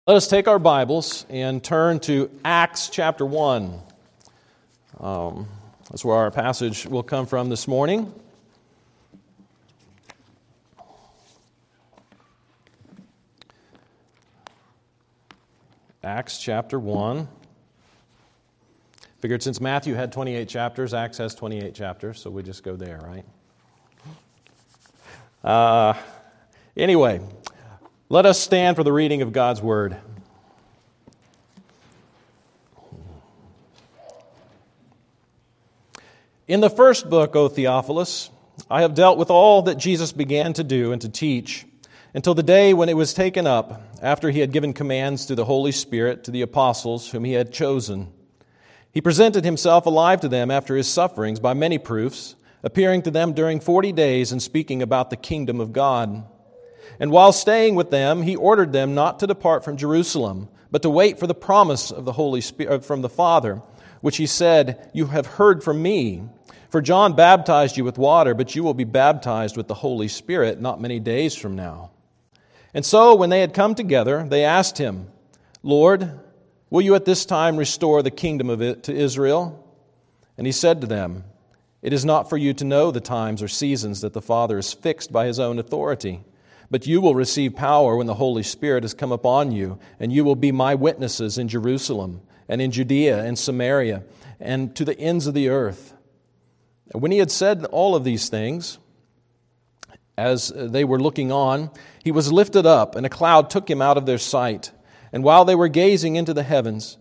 Let us take our Bibles and turn to Acts chapter 1. That's where our passage will come from this morning. Acts chapter 1. Figured since Matthew had 28 chapters, Acts has 28 chapters, so we just go there, right? Anyway, let us stand for the reading of God's Word. In the first book, O Theophilus, I have dealt with all that Jesus began to do and to teach, until the day when it was taken up, after he had given commands through the Holy Spirit to the apostles whom he had chosen. He presented himself alive to them after his sufferings by many proofs, appearing to them during 40 days and speaking about the kingdom of God. And while staying with them, he ordered them not to depart from Jerusalem, but to wait for the promise of the Holy Spirit from the Father, which he said, "You have heard from me. For John baptized you with water, but you will be baptized with the Holy Spirit not many days from now." And so when they had come together, they asked him, "Lord, will you at this time restore the kingdom of it to Israel?" And he said to them, "It is not for you to know the times or seasons that the Father has fixed by his own authority. But you will receive power when the Holy Spirit has come upon you, and you will be my witnesses in Jerusalem and in Judea and Samaria and to the ends of the earth." And when he had said all of these things, as they were looking on, he was lifted up, and a cloud took him out of their sight. And while they were gazing into the heavens,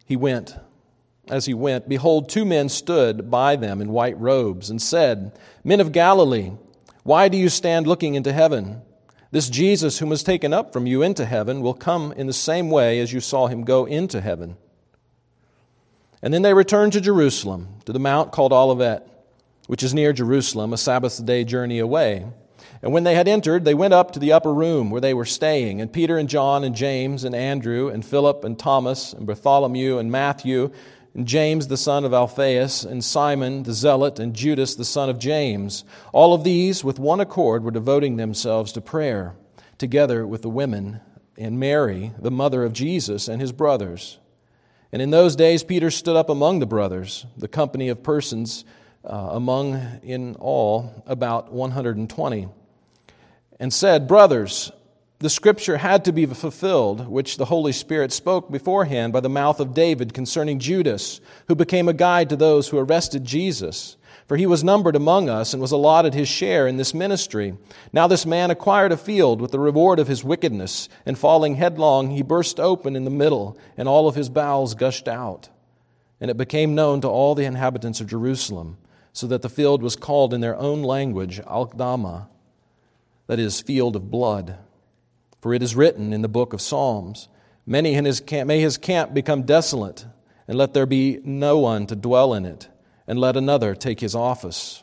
As he went, behold, two men stood by them in white robes and said, "Men of Galilee, why do you stand looking into heaven? This Jesus whom was taken up from you into heaven will come in the same way as you saw him go into heaven." And then they returned to Jerusalem, to the mount called Olivet, which is near Jerusalem, a Sabbath day journey away. And when they had entered, they went up to the upper room where they were staying, and Peter and John and James and Andrew and Philip and Thomas and Bartholomew and Matthew and James the son of Alphaeus and Simon the Zealot and Judas the son of James. All of these with one accord were devoting themselves to prayer, together with the women and Mary, the mother of Jesus, and his brothers. And in those days Peter stood up among the brothers, the company of persons among in all about 120, and said, "Brothers, the scripture had to be fulfilled, which the Holy Spirit spoke beforehand by the mouth of David concerning Judas, who became a guide to those who arrested Jesus. For he was numbered among us and was allotted his share in this ministry. Now this man acquired a field with the reward of his wickedness, and falling headlong, he burst open in the middle, and all of his bowels gushed out. And it became known to all the inhabitants of Jerusalem, so that the field was called in their own language Al-Dama, that is, field of blood. For it is written in the book of Psalms, may his camp become desolate, and let there be no one to dwell in it, and let another take his office."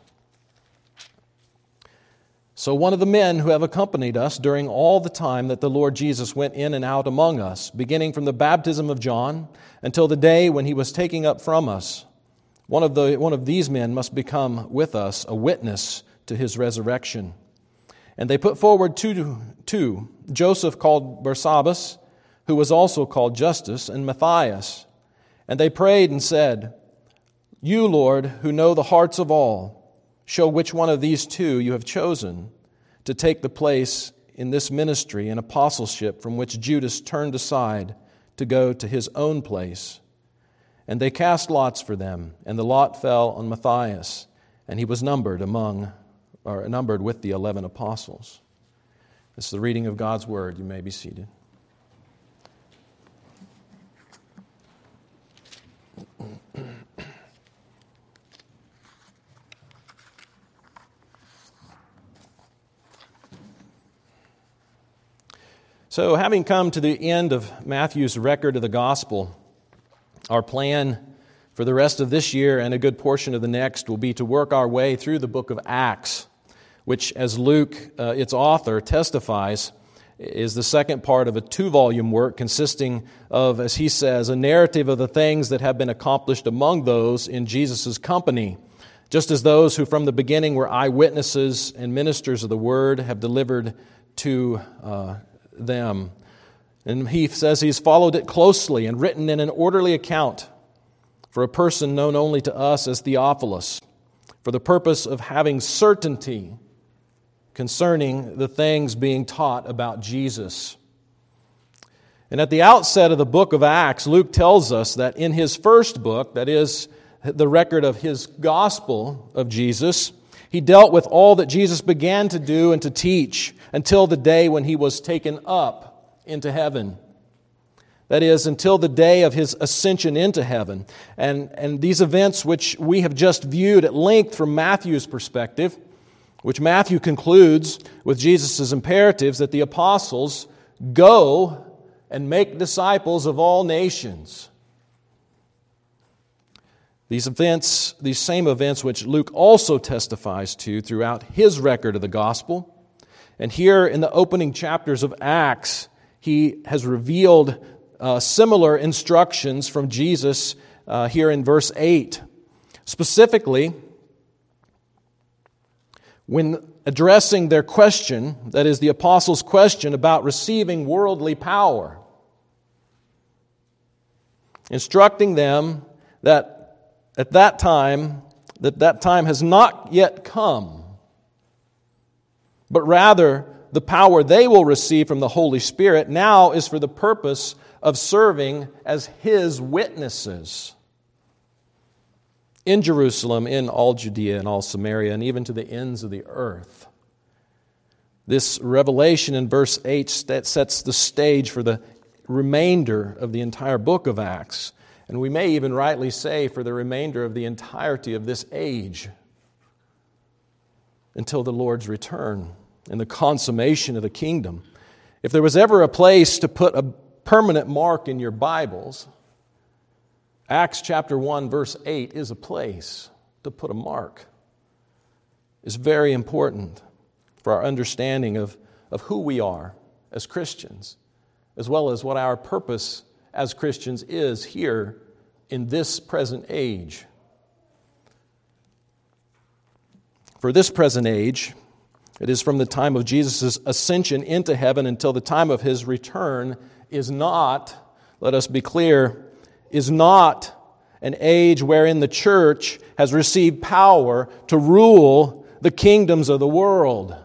So one of the men who have accompanied us during all the time that the Lord Jesus went in and out among us, beginning from the baptism of John until the day when he was taken up from us, one of these men must become with us a witness to his resurrection. And they put forward two, Joseph called Barsabbas, who was also called Justus, and Matthias. And they prayed and said, "You, Lord, who know the hearts of all, show which one of these two you have chosen to take the place in this ministry and apostleship from which Judas turned aside to go to his own place." And they cast lots for them, and the lot fell on Matthias, and he was numbered with the 11 apostles. This is the reading of God's Word. You may be seated. So, having come to the end of Matthew's record of the gospel, our plan for the rest of this year and a good portion of the next will be to work our way through the book of Acts, which, as Luke, its author, testifies, is the second part of a 2-volume work consisting of, as he says, a narrative of the things that have been accomplished among those in Jesus' company, just as those who from the beginning were eyewitnesses and ministers of the word have delivered to them. And he says he's followed it closely and written in an orderly account for a person known only to us as Theophilus, for the purpose of having certainty concerning the things being taught about Jesus. And at the outset of the book of Acts, Luke tells us that in his first book, that is the record of his gospel of Jesus, he dealt with all that Jesus began to do and to teach until the day when he was taken up into heaven. That is, until the day of his ascension into heaven. And these events which we have just viewed at length from Matthew's perspective, which Matthew concludes with Jesus' imperatives that the apostles go and make disciples of all nations. These events, these same events which Luke also testifies to throughout his record of the gospel. And here in the opening chapters of Acts, he has revealed similar instructions from Jesus here in verse 8. Specifically, when addressing their question, that is the apostles' question about receiving worldly power, instructing them that at that time has not yet come, but rather the power they will receive from the Holy Spirit now is for the purpose of serving as His witnesses in Jerusalem, in all Judea and all Samaria, and even to the ends of the earth. This revelation in verse 8 sets the stage for the remainder of the entire book of Acts, and we may even rightly say for the remainder of the entirety of this age until the Lord's return and the consummation of the kingdom. If there was ever a place to put a permanent mark in your Bibles, Acts chapter 1 verse 8 is a place to put a mark. It's very important for our understanding of who we are as Christians, as well as what our purpose as Christians is here in this present age. For this present age, it is from the time of Jesus' ascension into heaven until the time of His return is not, let us be clear, is not an age wherein the church has received power to rule the kingdoms of the world.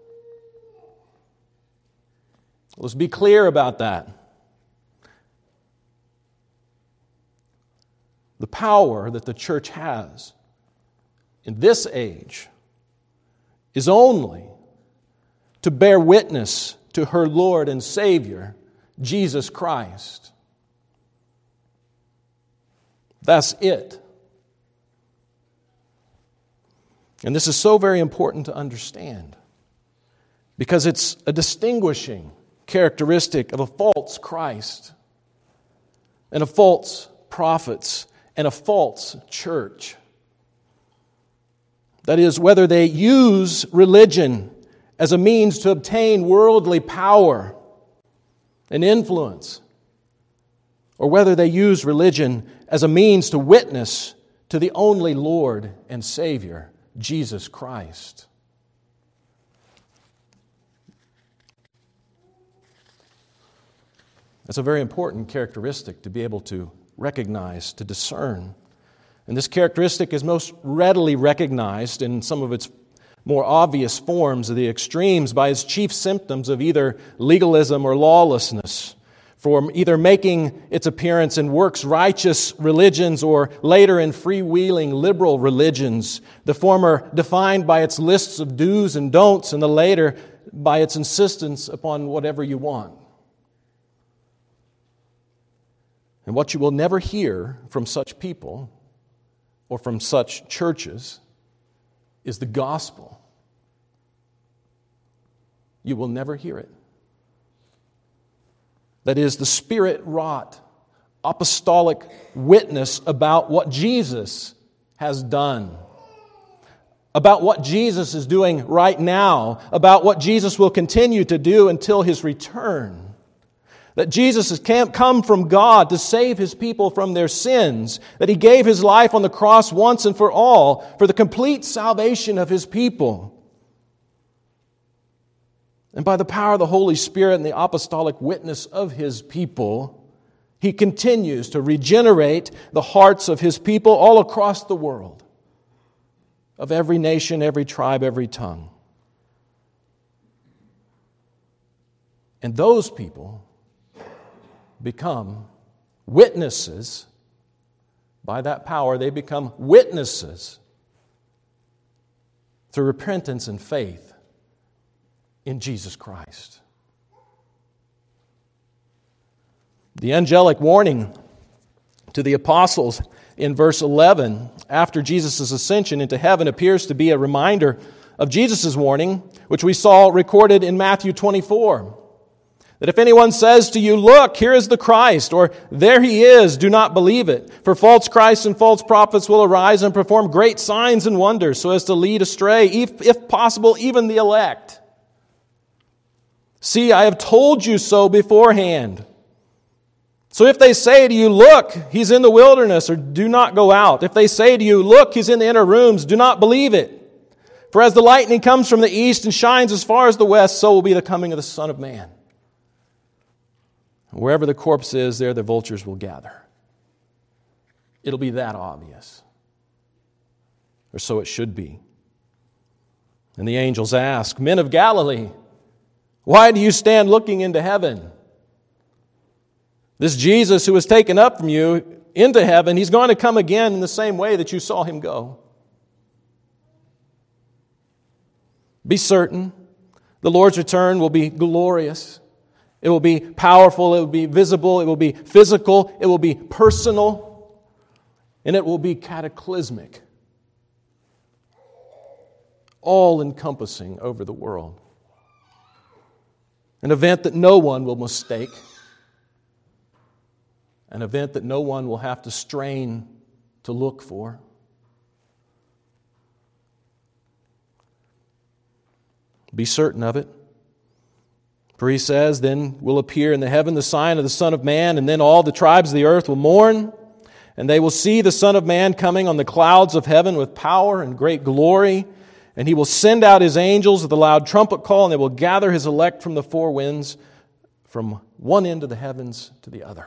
Let's be clear about that. The power that the church has in this age is only to bear witness to her Lord and Savior, Jesus Christ. That's it. And this is so very important to understand because it's a distinguishing characteristic of a false Christ and a false prophets and a false church. That is, whether they use religion as a means to obtain worldly power and influence, or whether they use religion as a means to witness to the only Lord and Savior, Jesus Christ. That's a very important characteristic to be able to recognize, to discern. And this characteristic is most readily recognized in some of its more obvious forms of the extremes by its chief symptoms of either legalism or lawlessness, for either making its appearance in works-righteous religions or later in freewheeling liberal religions, the former defined by its lists of do's and don'ts, and the later by its insistence upon whatever you want. And what you will never hear from such people or from such churches is the gospel. You will never hear it. That is, the Spirit-wrought apostolic witness about what Jesus has done, about what Jesus is doing right now, about what Jesus will continue to do until His return. That Jesus has come from God to save His people from their sins, that He gave His life on the cross once and for all for the complete salvation of His people. And by the power of the Holy Spirit and the apostolic witness of His people, He continues to regenerate the hearts of His people all across the world, of every nation, every tribe, every tongue. And those people become witnesses. By that power, they become witnesses through repentance and faith in Jesus Christ. The angelic warning to the apostles in verse 11, after Jesus' ascension into heaven, appears to be a reminder of Jesus' warning, which we saw recorded in Matthew 24. That if anyone says to you, "Look, here is the Christ," or "There He is," do not believe it. For false Christs and false prophets will arise and perform great signs and wonders, so as to lead astray, if possible, even the elect. See, I have told you so beforehand. So if they say to you, "Look, He's in the wilderness," or "Do not go out." If they say to you, "Look, He's in the inner rooms," do not believe it. For as the lightning comes from the east and shines as far as the west, so will be the coming of the Son of Man. Wherever the corpse is, there the vultures will gather. It'll be that obvious. Or so it should be. And the angels ask, "Men of Galilee, why do you stand looking into heaven? This Jesus who was taken up from you into heaven, He's going to come again in the same way that you saw Him go." Be certain, the Lord's return will be glorious. It will be powerful, it will be visible, it will be physical, it will be personal, and it will be cataclysmic. All-encompassing over the world. An event that no one will mistake. An event that no one will have to strain to look for. Be certain of it. For He says, "Then will appear in the heaven the sign of the Son of Man, and then all the tribes of the earth will mourn, and they will see the Son of Man coming on the clouds of heaven with power and great glory. And He will send out His angels with a loud trumpet call, and they will gather His elect from the four winds, from one end of the heavens to the other."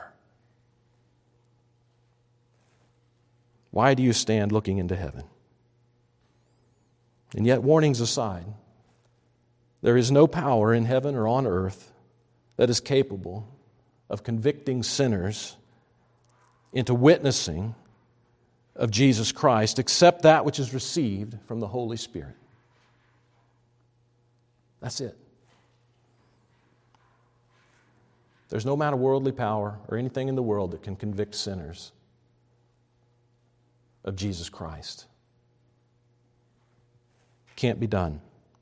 Why do you stand looking into heaven? And yet, warnings aside, there is no power in heaven or on earth that is capable of convicting sinners into witnessing of Jesus Christ except that which is received from the Holy Spirit. That's it. There's no amount of worldly power or anything in the world that can convict sinners of Jesus Christ. Can't be done.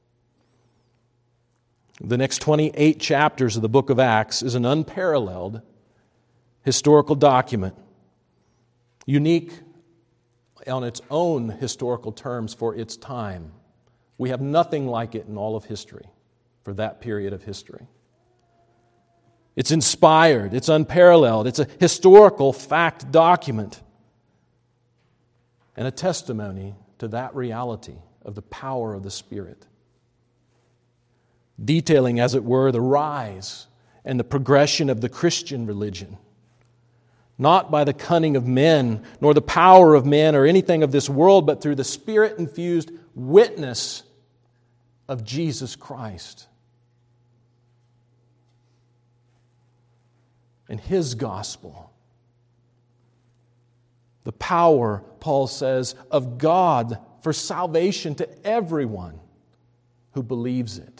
The next 28 chapters of the book of Acts is an unparalleled historical document, unique on its own historical terms for its time. We have nothing like it in all of history for that period of history. It's inspired, it's unparalleled, it's a historical fact document and a testimony to that reality of the power of the Spirit. Detailing, as it were, the rise and the progression of the Christian religion. Not by the cunning of men, nor the power of men, or anything of this world, but through the Spirit-infused witness of Jesus Christ and His gospel. The power, Paul says, of God for salvation to everyone who believes it.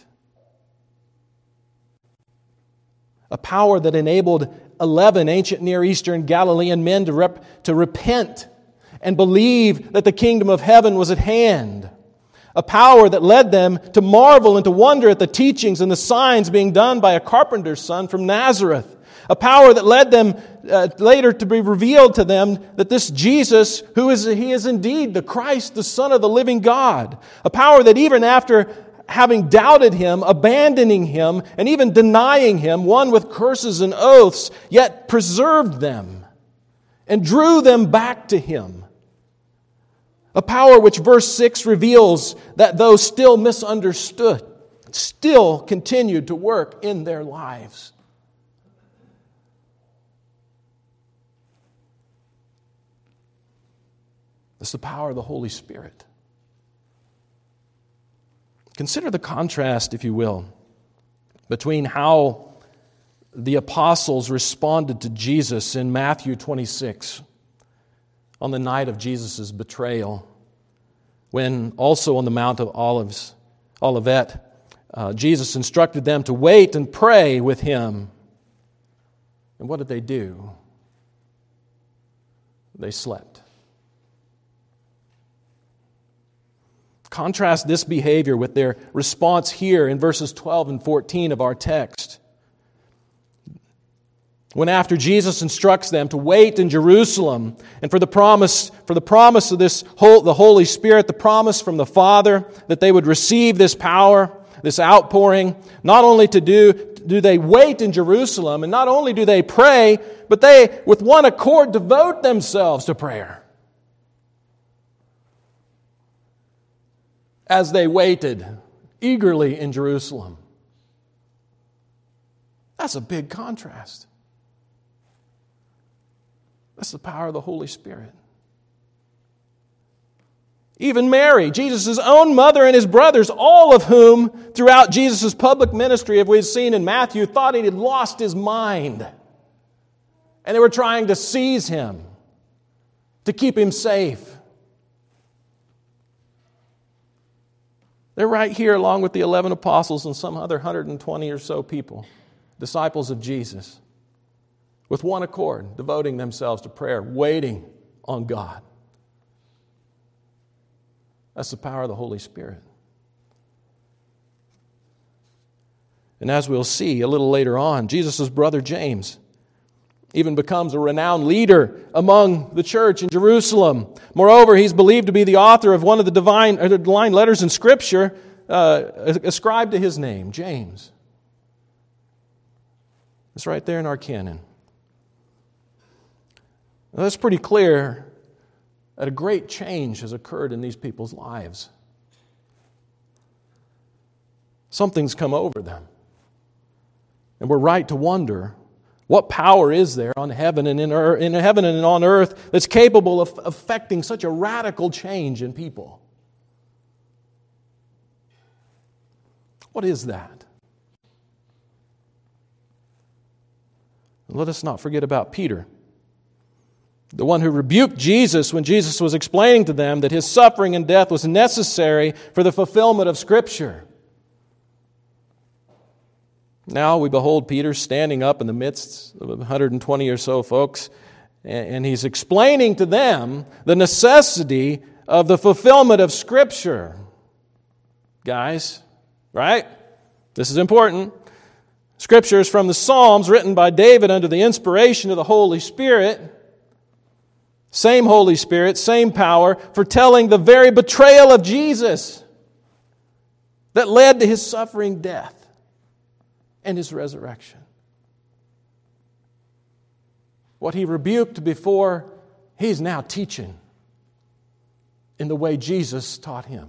A power that enabled 11 ancient Near Eastern Galilean men to repent and believe that the kingdom of heaven was at hand. A power that led them to marvel and to wonder at the teachings and the signs being done by a carpenter's son from Nazareth. A power that led them later to be revealed to them that this Jesus, He is indeed the Christ, the Son of the living God. A power that even after having doubted Him, abandoning Him, and even denying Him, one with curses and oaths, yet preserved them and drew them back to Him. A power which verse 6 reveals that though still misunderstood still continued to work in their lives. It's the power of the Holy Spirit. Consider the contrast, if you will, between how the apostles responded to Jesus in Matthew 26 on the night of Jesus' betrayal, when also on the Mount of Olivet, Jesus instructed them to wait and pray with Him. And what did they do? They slept. Contrast this behavior with their response here in verses 12 and 14 of our text. When after Jesus instructs them to wait in Jerusalem and for the promise of the Holy Spirit, the promise from the Father that they would receive this power, this outpouring, not only do they wait in Jerusalem, and not only do they pray, but they, with one accord, devote themselves to prayer. As they waited eagerly in Jerusalem. That's a big contrast. That's the power of the Holy Spirit. Even Mary, Jesus' own mother, and his brothers, all of whom throughout Jesus' public ministry, as we've seen in Matthew, thought he had lost his mind. And they were trying to seize him, to keep him safe. They're right here along with the 11 apostles and some other 120 or so people, disciples of Jesus, with one accord, devoting themselves to prayer, waiting on God. That's the power of the Holy Spirit. And as we'll see a little later on, Jesus' brother James even becomes a renowned leader among the church in Jerusalem. Moreover, he's believed to be the author of one of the divine letters in Scripture ascribed to his name, James. It's right there in our canon. Now, that's pretty clear that a great change has occurred in these people's lives. Something's come over them. And we're right to wonder, what power is there on heaven and in heaven and on earth that's capable of affecting such a radical change in people? What is that? And let us not forget about Peter, the one who rebuked Jesus when Jesus was explaining to them that his suffering and death was necessary for the fulfillment of Scripture. Now we behold Peter standing up in the midst of 120 or so folks, and he's explaining to them the necessity of the fulfillment of Scripture. Guys, right? This is important. Scripture is from the Psalms written by David under the inspiration of the Holy Spirit. Same Holy Spirit, same power, foretelling the very betrayal of Jesus that led to his suffering death and his resurrection. What he rebuked before, he's now teaching in the way Jesus taught him.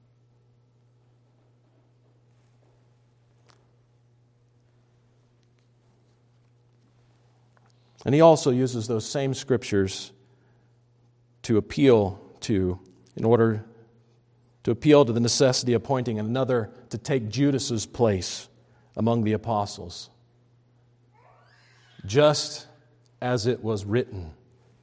And he also uses those same scriptures to appeal to the necessity of appointing another to take Judas's place among the apostles, just as it was written.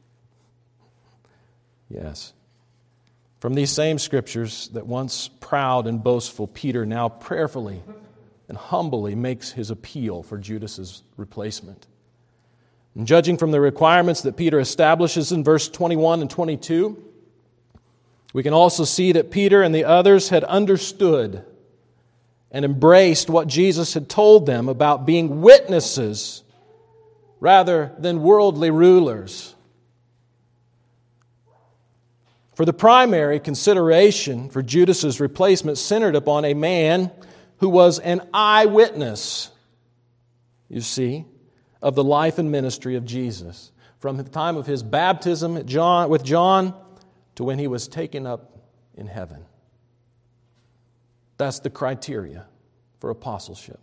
Yes. From these same scriptures that once proud and boastful Peter now prayerfully and humbly makes his appeal for Judas's replacement. And judging from the requirements that Peter establishes in verse 21 and 22, we can also see that Peter and the others had understood and embraced what Jesus had told them about being witnesses rather than worldly rulers. For the primary consideration for Judas's replacement centered upon a man who was an eyewitness, you see, of the life and ministry of Jesus, from the time of his baptism with John to when he was taken up in heaven. That's the criteria for apostleship.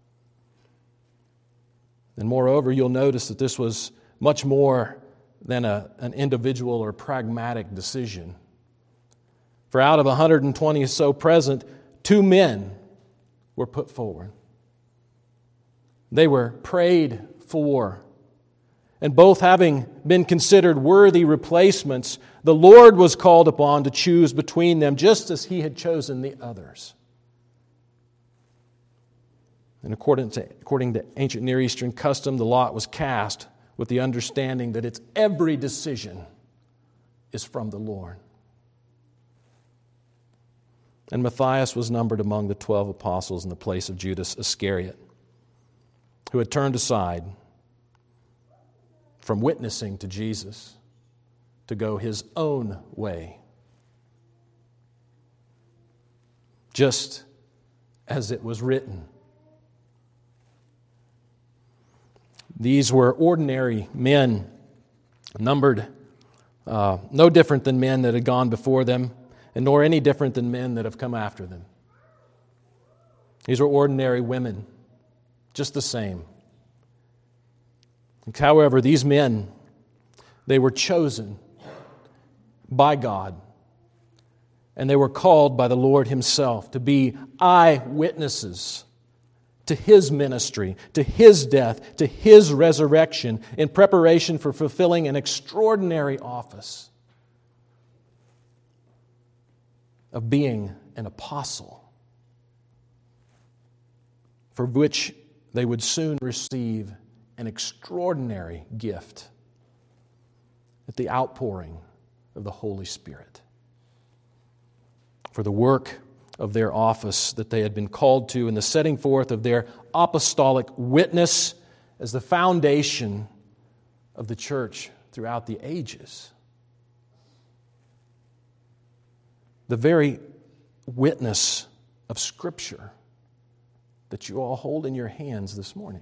And moreover, you'll notice that this was much more than an individual or pragmatic decision. For out of 120 or so present, 2 men were put forward. They were prayed for. And both having been considered worthy replacements, the Lord was called upon to choose between them, just as He had chosen the others. And according to ancient Near Eastern custom, the lot was cast with the understanding that its every decision is from the Lord. And Matthias was numbered among the 12 apostles in the place of Judas Iscariot, who had turned aside from witnessing to Jesus to go his own way, just as it was written. These were ordinary men, numbered no different than men that had gone before them, and nor any different than men that have come after them. These were ordinary women, just the same. However, these men, they were chosen by God, and they were called by the Lord Himself to be eyewitnesses to His ministry, to His death, to His resurrection, in preparation for fulfilling an extraordinary office of being an apostle, for which they would soon receive an extraordinary gift at the outpouring of the Holy Spirit, for the work of their office that they had been called to, and the setting forth of their apostolic witness as the foundation of the church throughout the ages. The very witness of Scripture that you all hold in your hands this morning.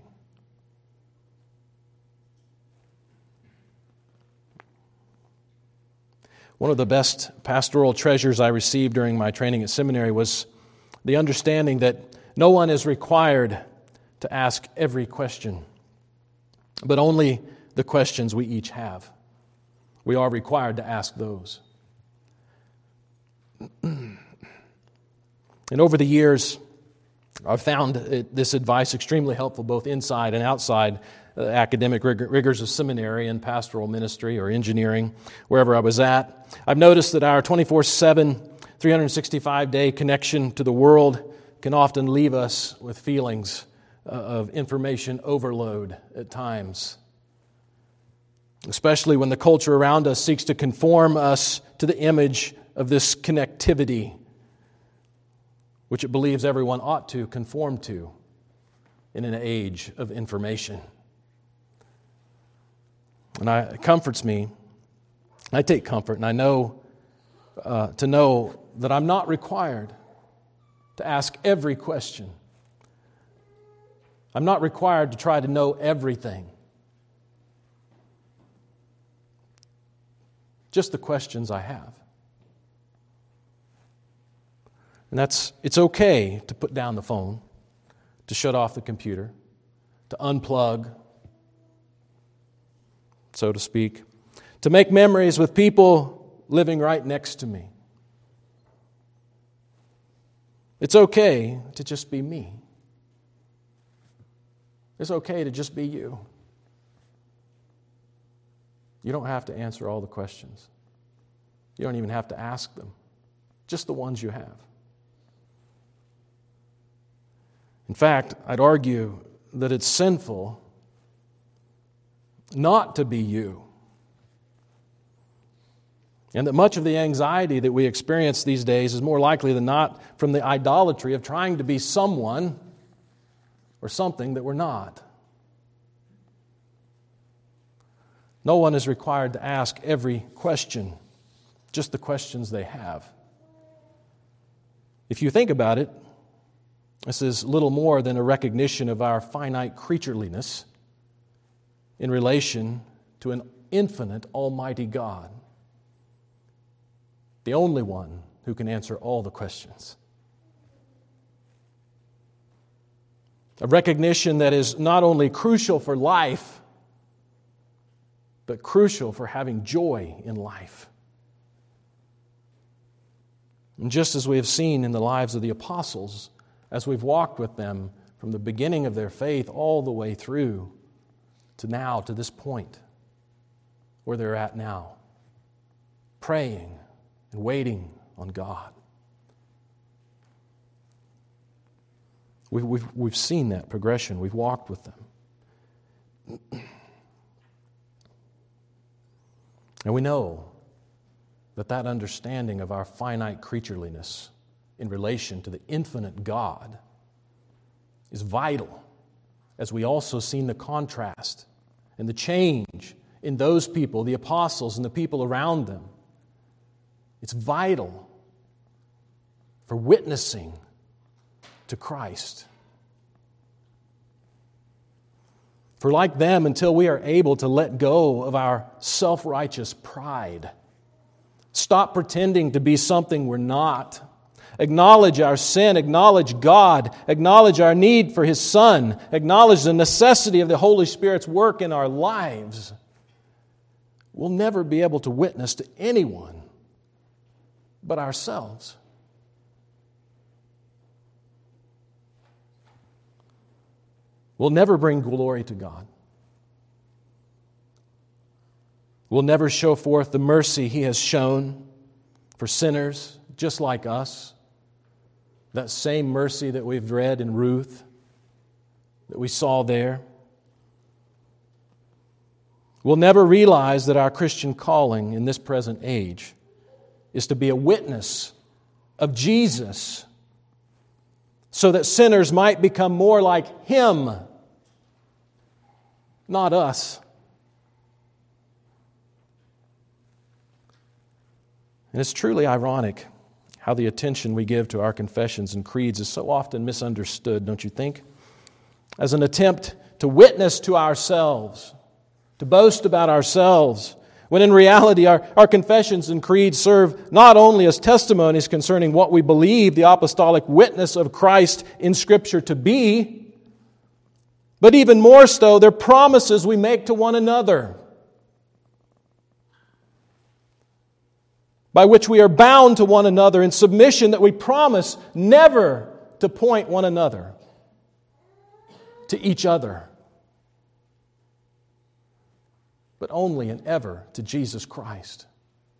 One of the best pastoral treasures I received during my training at seminary was the understanding that no one is required to ask every question, but only the questions we each have. We are required to ask those. And over the years, I've found this advice extremely helpful both inside and outside academic rigors of seminary and pastoral ministry or engineering, wherever I was at. I've noticed that our 24/7, 365-day connection to the world can often leave us with feelings of information overload at times, especially when the culture around us seeks to conform us to the image of this connectivity, which it believes everyone ought to conform to in an age of information. And it comforts me. I take comfort, and I know to know that I'm not required to ask every question. I'm not required to try to know everything. Just the questions I have. And it's okay to put down the phone, to shut off the computer, to unplug, so to speak, to make memories with people living right next to me. It's okay to just be me. It's okay to just be you. You don't have to answer all the questions. You don't even have to ask them. Just the ones you have. In fact, I'd argue that it's sinful not to be you. And that much of the anxiety that we experience these days is more likely than not from the idolatry of trying to be someone or something that we're not. No one is required to ask every question, just the questions they have. If you think about it, this is little more than a recognition of our finite creatureliness in relation to an infinite, almighty God, the only one who can answer all the questions. A recognition that is not only crucial for life, but crucial for having joy in life. And just as we have seen in the lives of the apostles, as we've walked with them from the beginning of their faith all the way through to now, to this point where they're at now, praying and waiting on God. We've seen that progression. We've walked with them. And we know that understanding of our finite creatureliness in relation to the infinite God is vital, as we also seen the contrast and the change in those people, the apostles and the people around them. It's vital for witnessing to Christ. For like them, until we are able to let go of our self-righteous pride, stop pretending to be something we're not, acknowledge our sin, acknowledge God, acknowledge our need for His Son, acknowledge the necessity of the Holy Spirit's work in our lives, we'll never be able to witness to anyone but ourselves. We'll never bring glory to God. We'll never show forth the mercy He has shown for sinners just like us. That same mercy that we've read in Ruth, that we saw there. We'll never realize that our Christian calling in this present age is to be a witness of Jesus, so that sinners might become more like Him, not us. And it's truly ironic how the attention we give to our confessions and creeds is so often misunderstood, don't you think? As an attempt to witness to ourselves, to boast about ourselves, when in reality our confessions and creeds serve not only as testimonies concerning what we believe the apostolic witness of Christ in Scripture to be, but even more so, they're promises we make to one another, by which we are bound to one another in submission, that we promise never to point one another to each other, but only and ever to Jesus Christ.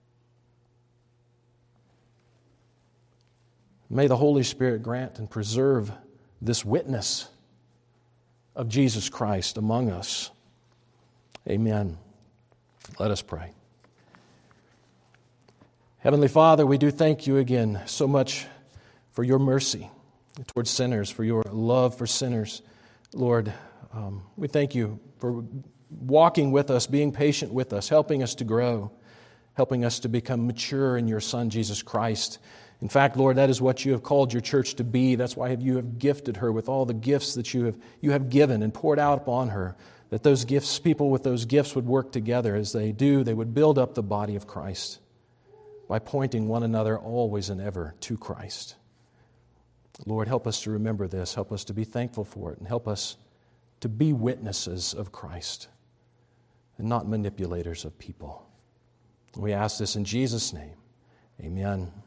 May the Holy Spirit grant and preserve this witness of Jesus Christ among us. Amen. Let us pray. Heavenly Father, we do thank You again so much for Your mercy towards sinners, for Your love for sinners. Lord, we thank You for walking with us, being patient with us, helping us to grow, helping us to become mature in Your Son, Jesus Christ. In fact, Lord, that is what You have called Your church to be. That's why You have gifted her with all the gifts that You have given and poured out upon her, that those gifts, people with those gifts would work together. As they do, they would build up the body of Christ by pointing one another always and ever to Christ. Lord, help us to remember this. Help us to be thankful for it, and help us to be witnesses of Christ and not manipulators of people. We ask this in Jesus' name. Amen.